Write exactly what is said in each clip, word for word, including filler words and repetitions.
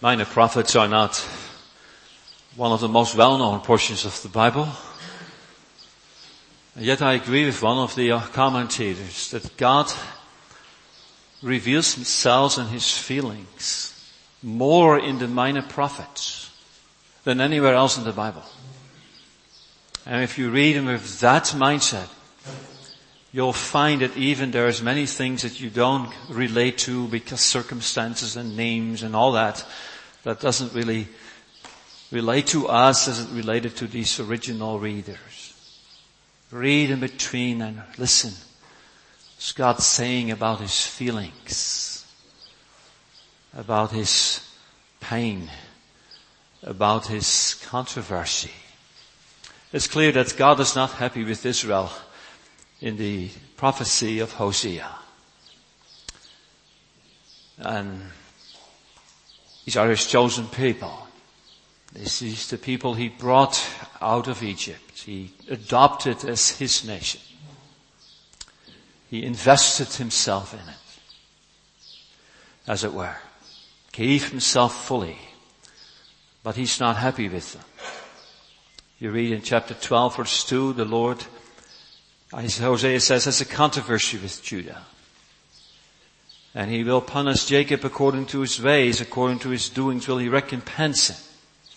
Minor prophets are not one of the most well-known portions of the Bible. And yet I agree with one of the commentators that God reveals himself and his feelings more in the minor prophets than anywhere else in the Bible. And if you read them with that mindset, you'll find that even there's many things that you don't relate to because circumstances and names and all that, that doesn't really relate to us as it related to these original readers. Read in between and listen. What's God saying about his feelings, about his pain, about his controversy. It's clear that God is not happy with Israel in the prophecy of Hosea. And these are his chosen people. This is the people he brought out of Egypt. He adopted as his nation. He invested himself in it, as it were. Gave himself fully. But he's not happy with them. You read in chapter twelve verse two, the Lord, as Hosea says, has a controversy with Judah. And he will punish Jacob according to his ways, according to his doings will he recompense him.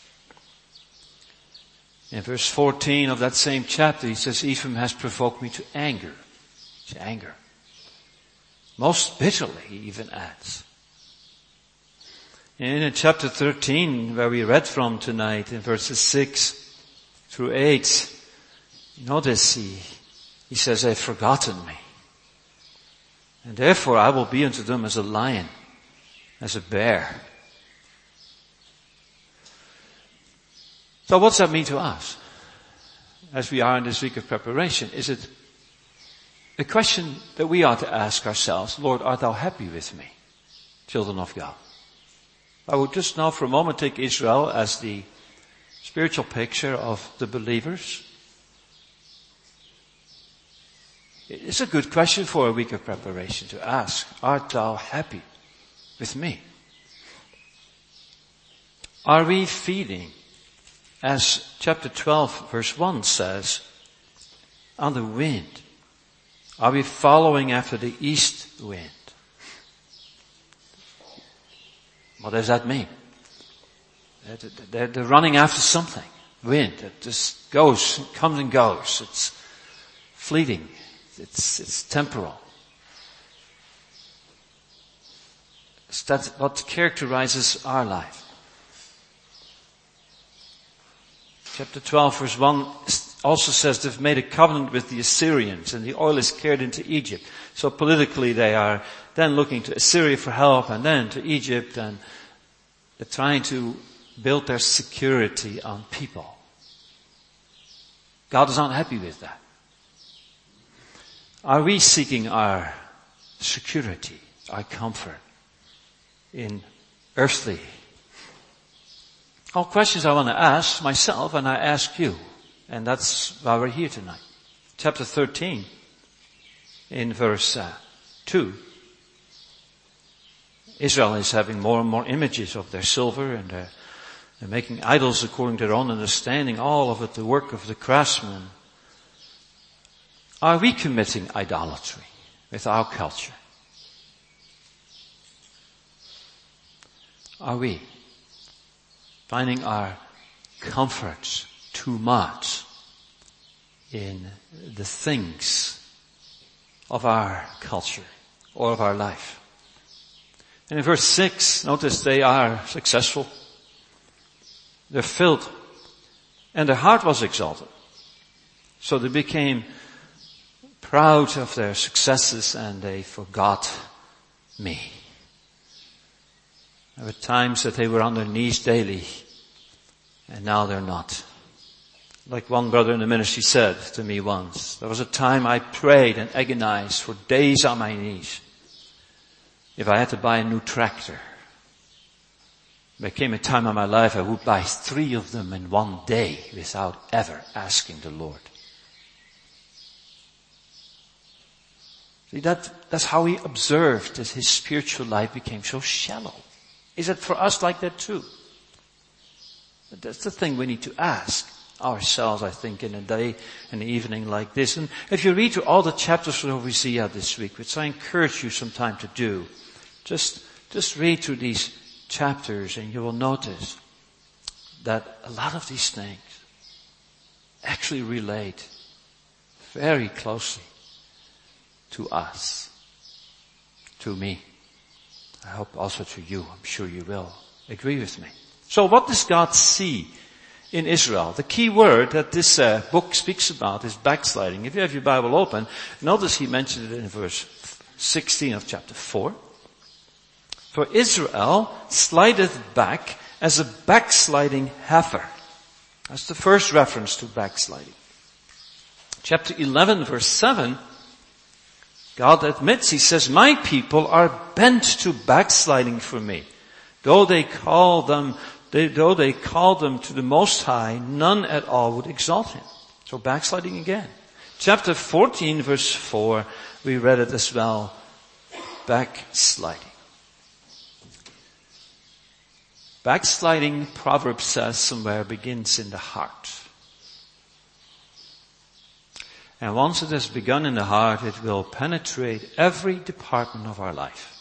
In verse fourteen of that same chapter, he says, Ephraim has provoked me to anger. To anger. Most bitterly, he even adds. And in chapter thirteen, where we read from tonight, in verses six through eight, notice he, he says, they've forgotten me. And therefore I will be unto them as a lion, as a bear. So what's that mean to us? As we are in this week of preparation, is it a question that we ought to ask ourselves, Lord, art thou happy with me, children of God? I would just now for a moment take Israel as the spiritual picture of the believers. It's a good question for a week of preparation to ask, art thou happy with me? Are we feeding, as chapter twelve verse one says, on the wind? Are we following after the east wind? What does that mean? They're, they're running after something. Wind that just goes, comes and goes. It's fleeting. It's, it's temporal. That's what characterizes our life. Chapter twelve verse one also says they've made a covenant with the Assyrians and the oil is carried into Egypt. So politically they are then looking to Assyria for help and then to Egypt, and they're trying to build their security on people. God is not happy with that. Are we seeking our security, our comfort in earthly? All questions I want to ask myself and I ask you. And that's why we're here tonight. Chapter thirteen, in verse uh, two. Israel is having more and more images of their silver and they're, they're making idols according to their own understanding, all of it the work of the craftsman. Are we committing idolatry with our culture? Are we finding our comforts too much in the things of our culture or of our life? And in verse six, notice they are successful. They're filled. And their heart was exalted. So they became proud of their successes and they forgot me. There were times that they were on their knees daily and now they're not. Like one brother in the ministry said to me once, there was a time I prayed and agonized for days on my knees if I had to buy a new tractor. There came a time in my life I would buy three of them in one day without ever asking the Lord. See, that, that's how he observed that his spiritual life became so shallow. Is it for us like that too? But that's the thing we need to ask ourselves, I think, in a day, an evening like this. And if you read through all the chapters of Hosea this week, which I encourage you sometime to do, just, just read through these chapters and you will notice that a lot of these things actually relate very closely to us, to me. I hope also to you. I'm sure you will agree with me. So what does God see in Israel? The key word that this uh, book speaks about is backsliding. If you have your Bible open, notice he mentioned it in verse sixteen of chapter four. For Israel slideth back as a backsliding heifer. That's the first reference to backsliding. Chapter eleven verse seven, God admits, he says, my people are bent to backsliding from me. Though they call them, they, though they call them to the Most High, none at all would exalt him. So backsliding again. Chapter fourteen verse four, we read it as well. Backsliding. Backsliding, Proverbs says somewhere, begins in the heart. And once it has begun in the heart, it will penetrate every department of our life.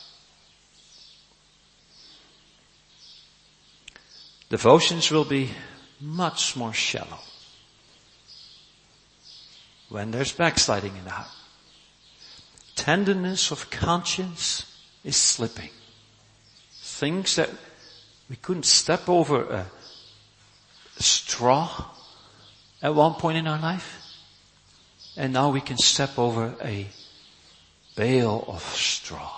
Devotions will be much more shallow when there's backsliding in the heart. Tenderness of conscience is slipping. Things that we couldn't step over a straw at one point in our life, and now we can step over a bale of straw.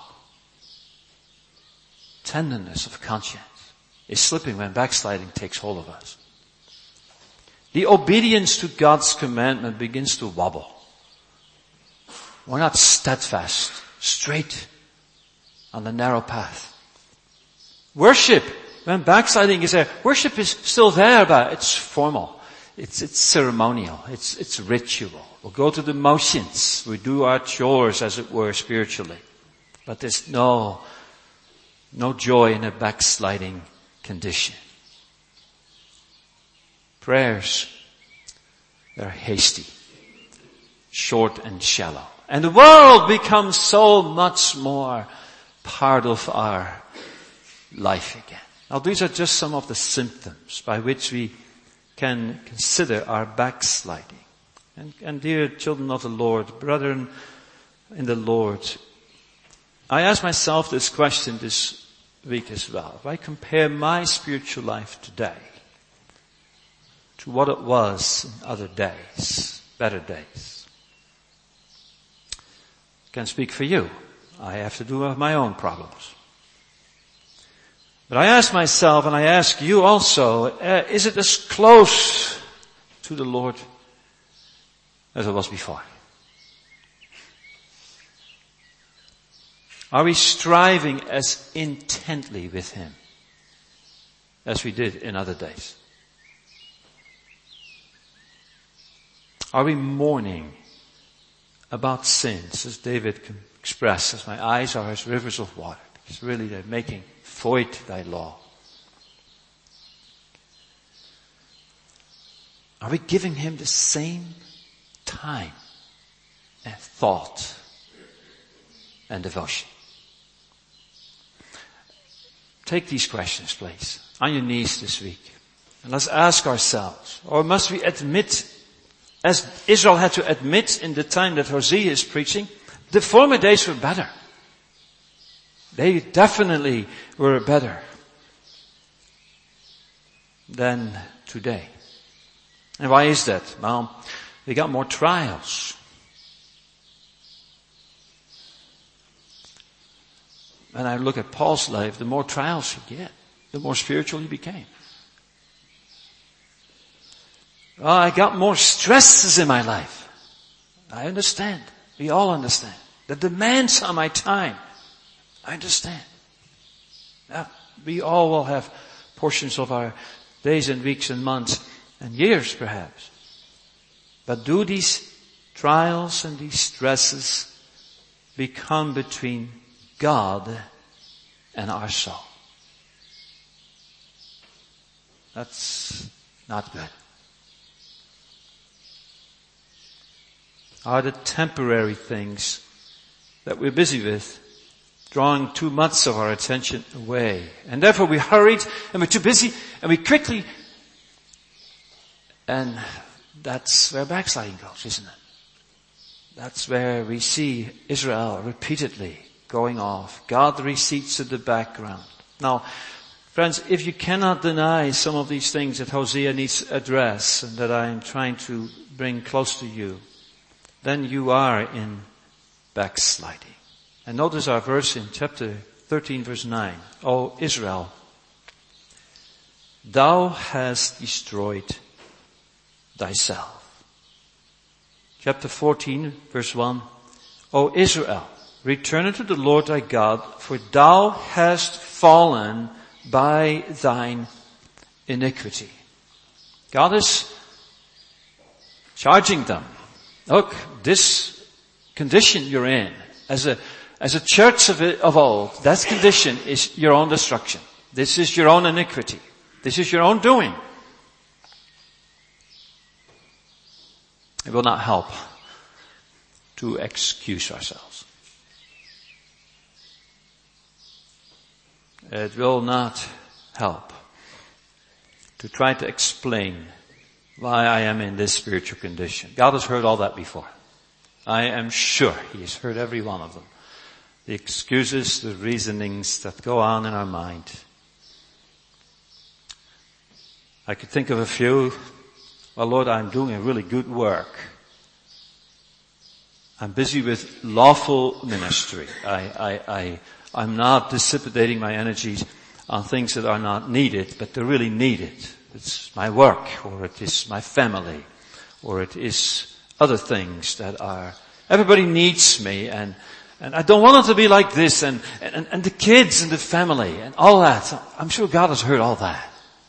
Tenderness of conscience is slipping when backsliding takes hold of us. The obedience to God's commandment begins to wobble. We're not steadfast, straight on the narrow path. Worship, when backsliding is there, worship is still there, but it's formal. It's, it's ceremonial. It's, it's ritual. We'll go through the motions. We do our chores, as it were, spiritually. But there's no, no joy in a backsliding condition. Prayers, they're hasty, short and shallow. And the world becomes so much more part of our life again. Now these are just some of the symptoms by which we can consider our backsliding. And, and dear children of the Lord, brethren in the Lord, I ask myself this question this week as well. If I compare my spiritual life today to what it was in other days, better days, I can speak for you. I have to do with my own problems. But I ask myself, and I ask you also, uh, is it as close to the Lord as it was before? Are we striving as intently with Him as we did in other days? Are we mourning about sins, as David expresses, my eyes are as rivers of water? Because really they're making void thy law. Are we giving Him the same time and thought and devotion? Take these questions, please, on your knees this week. And let's ask ourselves, or must we admit, as Israel had to admit in the time that Hosea is preaching, the former days were better. They definitely were better than today. And why is that? Well, they got more trials. And I look at Paul's life, the more trials he get, the more spiritual he became. Well, I got more stresses in my life. I understand. We all understand. The demands on my time. I understand. Now, we all will have portions of our days and weeks and months and years perhaps. But do these trials and these stresses become between God and our soul? That's not good. Are the temporary things that we're busy with drawing too much of our attention away? And therefore we're hurried and we're too busy and we quickly, and that's where backsliding goes, isn't it? That's where we see Israel repeatedly going off. God recedes to the background. Now, friends, if you cannot deny some of these things that Hosea needs to address and that I am trying to bring close to you, then you are in backsliding. And notice our verse in chapter thirteen, verse nine. O Israel, thou hast destroyed thyself. Chapter fourteen, verse one. O Israel, return unto the Lord thy God, for thou hast fallen by thine iniquity. God is charging them. Look, this condition you're in, as a, as a church of, of old, that condition is your own destruction. This is your own iniquity. This is your own doing. It will not help to excuse ourselves. It will not help to try to explain why I am in this spiritual condition. God has heard all that before. I am sure He has heard every one of them. The excuses, the reasonings that go on in our mind. I could think of a few. Well, Lord, I'm doing a really good work. I'm busy with lawful ministry. I, I, I, I'm not dissipating my energies on things that are not needed, but they're really needed. It's my work, or it is my family, or it is other things that are, everybody needs me, and, and I don't want it to be like this, and, and, and the kids and the family, and all that. I'm sure God has heard all that.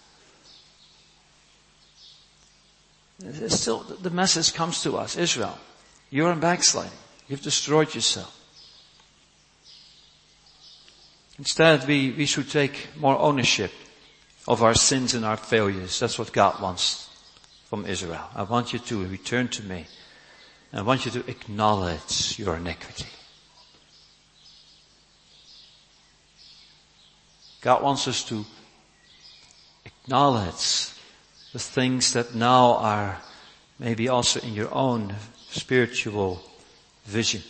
Still, the message comes to us. Israel, you're in backsliding. You've destroyed yourself. Instead, we, we should take more ownership of our sins and our failures. That's what God wants from Israel. I want you to return to me. I want you to acknowledge your iniquity. God wants us to acknowledge the things that now are maybe also in your own spiritual vision.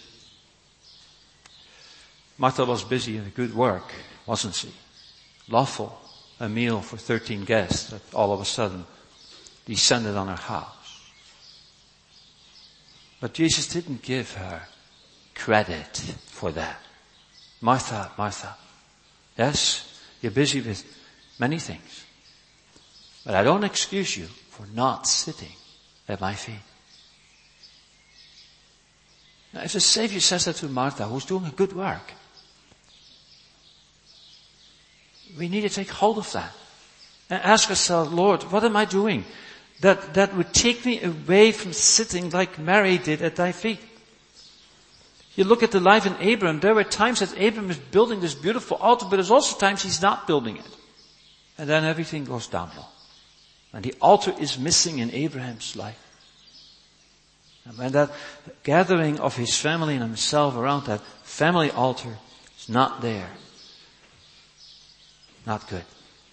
Martha was busy in a good work, wasn't she? Lawful. A meal for thirteen guests that all of a sudden descended on her house. But Jesus didn't give her credit for that. Martha, Martha, yes, you're busy with many things. But I don't excuse you for not sitting at my feet. Now, if the Savior says that to Martha, who's doing a good work, we need to take hold of that and ask ourselves, Lord, what am I doing that, that would take me away from sitting like Mary did at thy feet? You look at the life in Abraham, there were times that Abraham is building this beautiful altar, but there's also times he's not building it. And then everything goes downhill. And the altar is missing in Abraham's life. And when that gathering of his family and himself around that family altar is not there, not good.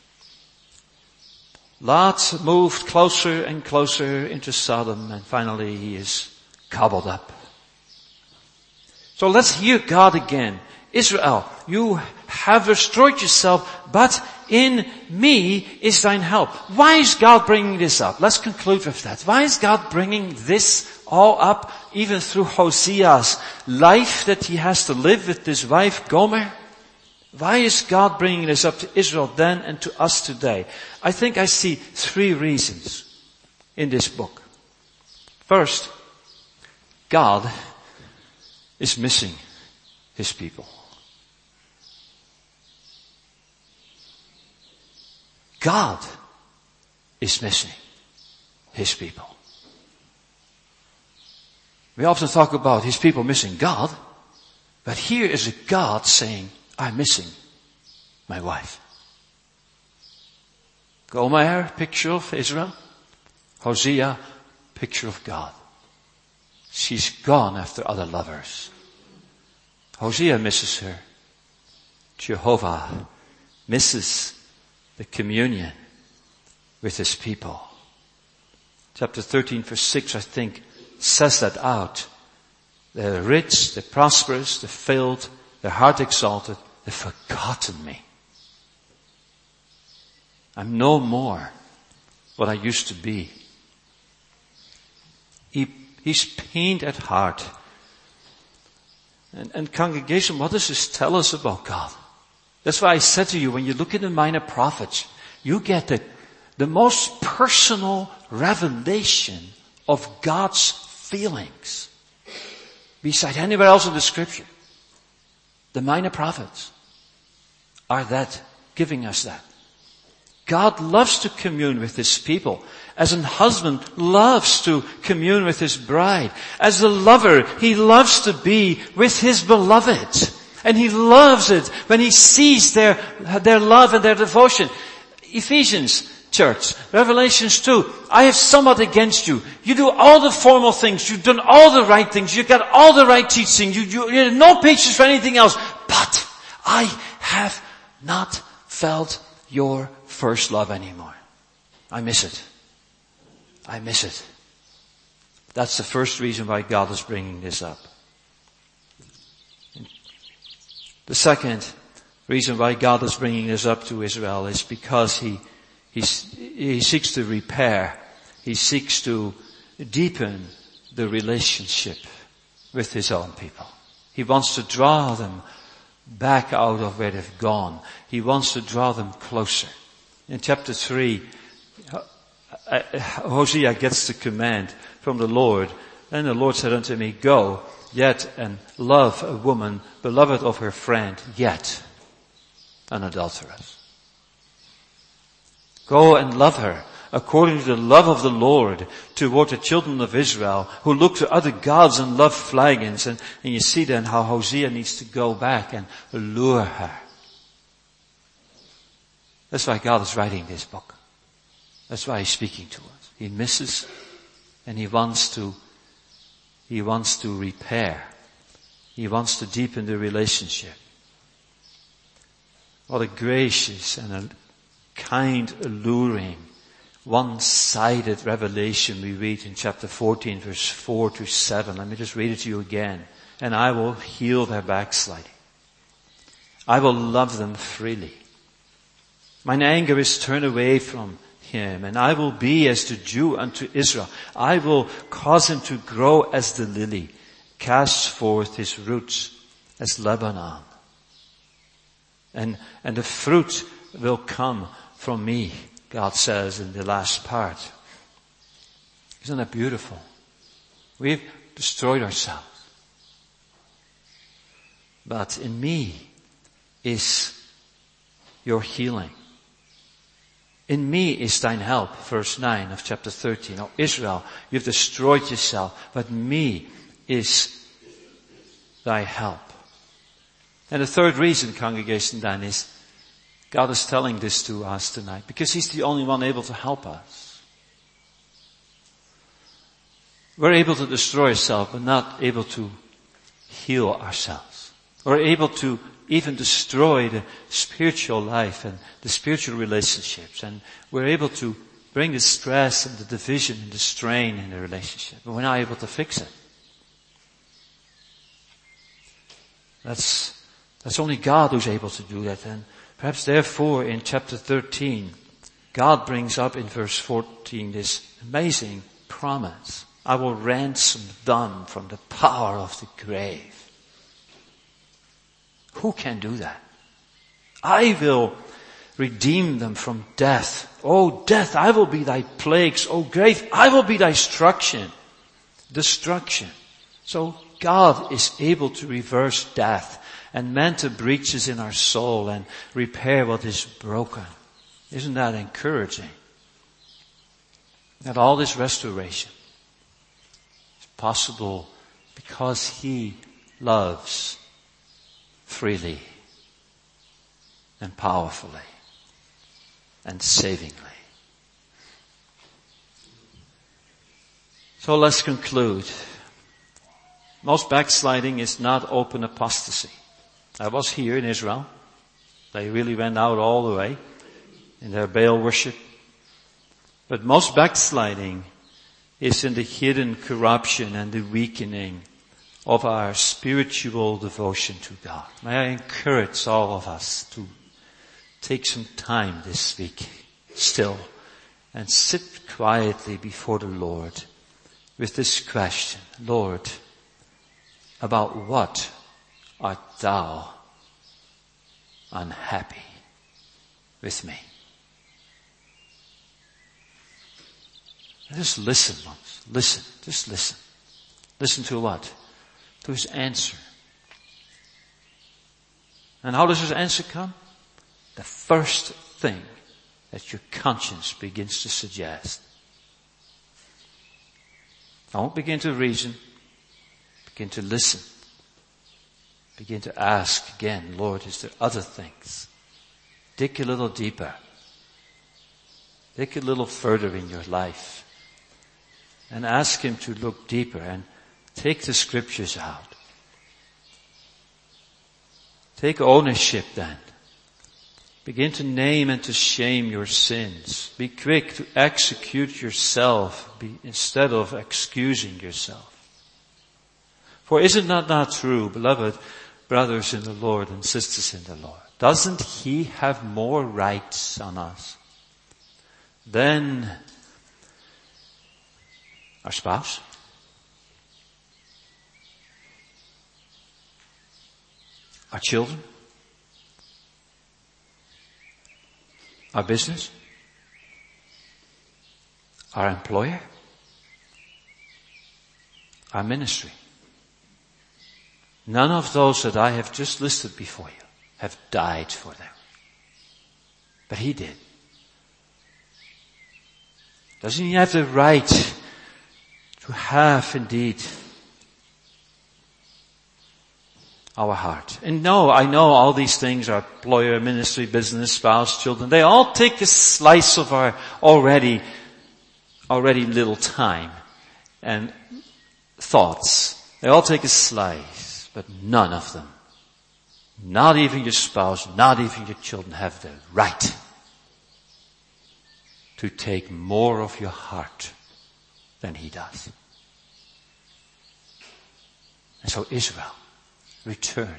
Lot moved closer and closer into Sodom, and finally he is gobbled up. So let's hear God again. Israel, you have destroyed yourself, but in me is thine help. Why is God bringing this up? Let's conclude with that. Why is God bringing this all up, even through Hosea's life that he has to live with this wife, Gomer? Why is God bringing this up to Israel then and to us today? I think I see three reasons in this book. First, God is missing His people. God is missing His people. We often talk about His people missing God, but here is a God saying, I'm missing my wife. Gomer, picture of Israel. Hosea, picture of God. She's gone after other lovers. Hosea misses her. Jehovah misses the communion with his people. Chapter thirteen verse six, I think, says that out. They're rich, they're prosperous, they're filled, their heart exalted, they've forgotten me. I'm no more what I used to be. He, he's pained at heart. And, and congregation, what does this tell us about God? That's why I said to you, when you look at the minor prophets, you get the, the most personal revelation of God's feelings. Beside anywhere else in the scripture. The minor prophets are that, giving us that. God loves to commune with his people. As a husband loves to commune with his bride. As a lover, he loves to be with his beloved. And he loves it when he sees their, their love and their devotion. Ephesians church, Revelations two, I have somewhat against you. You do all the formal things. You've done all the right things. You've got all the right teaching. You, you, you have no patience for anything else. But I have not felt your first love anymore. I miss it. I miss it. That's the first reason why God is bringing this up. The second reason why God is bringing this up to Israel is because he, he, he seeks to repair. He seeks to deepen the relationship with his own people. He wants to draw them back out of where they've gone. He wants to draw them closer. In chapter three, Hosea gets the command from the Lord. And the Lord said unto me, go, yet and love a woman beloved of her friend, yet an adulteress. Go and love her according to the love of the Lord toward the children of Israel who look to other gods and love flagons. And, and you see then how Hosea needs to go back and lure her. That's why God is writing this book. That's why he's speaking to us. He misses and he wants to, he wants to repair. He wants to deepen the relationship. What a gracious and a kind, alluring, one-sided revelation we read in chapter fourteen, verse four to seven. Let me just read it to you again. And I will heal their backsliding. I will love them freely. Mine anger is turned away from him, and I will be as the dew unto Israel. I will cause him to grow as the lily, cast forth his roots as Lebanon. And, and the fruit will come from me, God says in the last part. Isn't that beautiful? We've destroyed ourselves. But in me is your healing. In me is thine help, verse nine of chapter thirteen. Oh, Israel, you've destroyed yourself, but me is thy help. And the third reason, congregation, then, is God is telling this to us tonight because he's the only one able to help us. We're able to destroy ourselves, but not able to heal ourselves. We're able to even destroy the spiritual life and the spiritual relationships. And we're able to bring the stress and the division and the strain in the relationship. But we're not able to fix it. That's, that's only God who's able to do that. And perhaps therefore in chapter thirteen, God brings up in verse fourteen this amazing promise. I will ransom them from the power of the grave. Who can do that? I will redeem them from death. Oh, death, I will be thy plagues. Oh, grave, I will be thy destruction. Destruction. So God is able to reverse death and mend the breaches in our soul and repair what is broken. Isn't that encouraging? That all this restoration is possible because he loves freely and powerfully and savingly. So let's conclude. Most backsliding is not open apostasy. I was here in Israel. They really went out all the way in their Baal worship. But most backsliding is in the hidden corruption and the weakening of our spiritual devotion to God. May I encourage all of us to take some time this week still and sit quietly before the Lord with this question: Lord, about what art thou unhappy with me? Just listen once. Listen. Just listen. Listen to what? To his answer. And how does his answer come? The first thing that your conscience begins to suggest. Don't begin to reason. Begin to listen. Begin to ask again, Lord, is there other things? Dig a little deeper. Dig a little further in your life. And ask him to look deeper and take the scriptures out. Take ownership then. Begin to name and to shame your sins. Be quick to execute yourself be, instead of excusing yourself. For is it not, not true, beloved brothers in the Lord and sisters in the Lord? Doesn't he have more rights on us than our spouse? Our children? Our business? Our employer? Our ministry? None of those that I have just listed before you have died for them. But he did. Doesn't he have the right to have indeed our heart? And no, I know all these things, our employer, ministry, business, spouse, children, they all take a slice of our already, already little time and thoughts. They all take a slice, but none of them, not even your spouse, not even your children, have the right to take more of your heart than he does. And so Israel, return.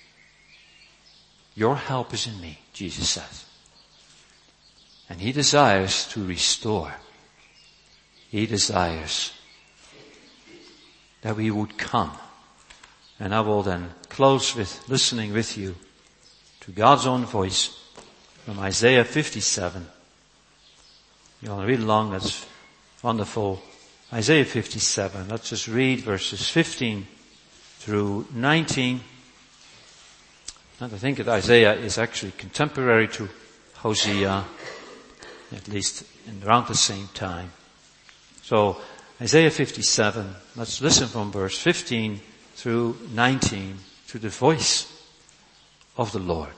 Your help is in me, Jesus says. And he desires to restore. He desires that we would come. And I will then close with listening with you to God's own voice from Isaiah fifty-seven. You want to read along, that's wonderful. Isaiah fifty-seven. Let's just read verses fifteen through nineteen. And I think that Isaiah is actually contemporary to Hosea, at least in around the same time. So Isaiah fifty-seven, let's listen from verse fifteen through nineteen to the voice of the Lord.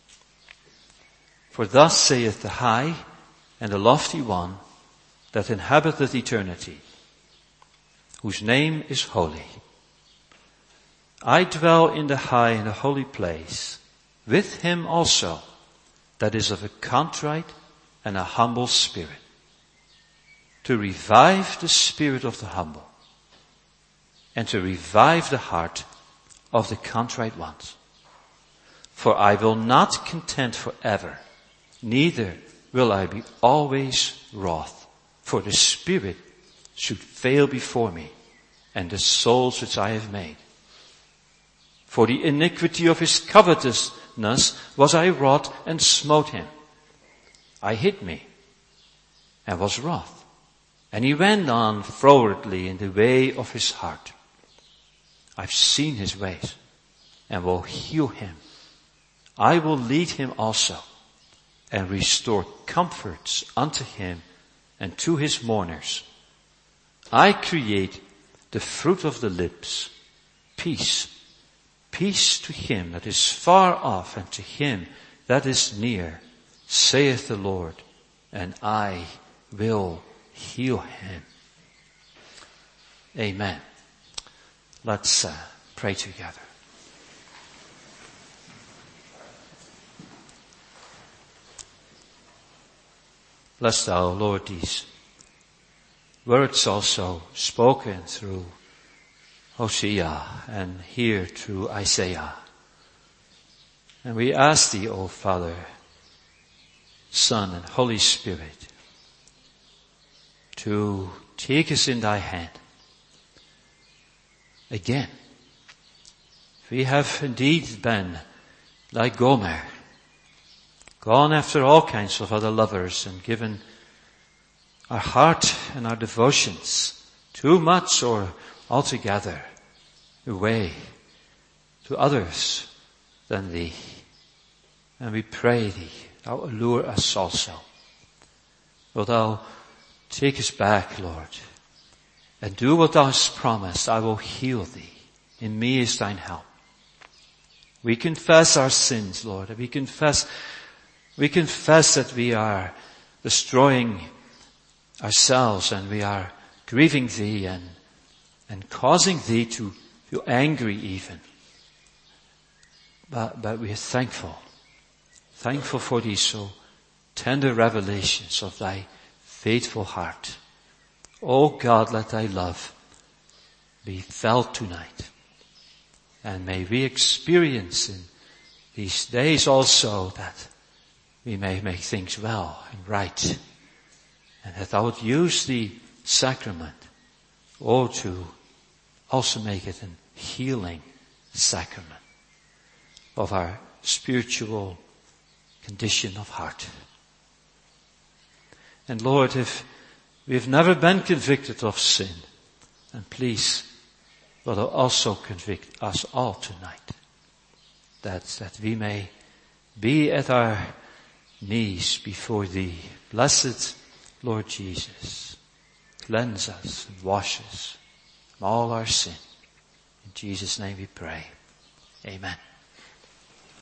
For thus saith the high and the lofty one that inhabiteth eternity, whose name is holy. I dwell in the high and the holy place, with him also that is of a contrite and a humble spirit, to revive the spirit of the humble, and to revive the heart of the contrite ones. For I will not contend forever, neither will I be always wroth, for the spirit should fail before me, and the souls which I have made. For the iniquity of his covetousness was I wroth and smote him. I hid me and was wroth. And he went on frowardly in the way of his heart. I've seen his ways and will heal him. I will lead him also and restore comforts unto him and to his mourners. I create the fruit of the lips, peace. Peace to him that is far off and to him that is near, saith the Lord, and I will heal him. Amen. Let's uh, pray together. Bless thou, Lord, these words also spoken through Hosea and here through Isaiah. And we ask thee, O Father, Son, and Holy Spirit, to take us in thy hand again. We have indeed been like Gomer, gone after all kinds of other lovers and given our heart and our devotions too much or altogether away to others than thee. And we pray thee, thou allure us also. Wilt thou take us back, Lord, and do what thou hast promised. I will heal thee. In me is thine help. We confess our sins, Lord. We confess, we confess that we are destroying ourselves and we are grieving thee and, and causing thee to feel angry even. But, but we are thankful, thankful for these so tender revelations of thy faithful heart. O God, let thy love be felt tonight. And may we experience in these days also that we may make things well and right. And that thou would use the sacrament, or to also make it a healing sacrament of our spiritual condition of heart. And Lord, if we've never been convicted of sin, and please, will thou also convict us all tonight, that, that we may be at our knees before thee. Blessed Lord Jesus, cleanse us and wash us from all our sin. In Jesus' name we pray. Amen.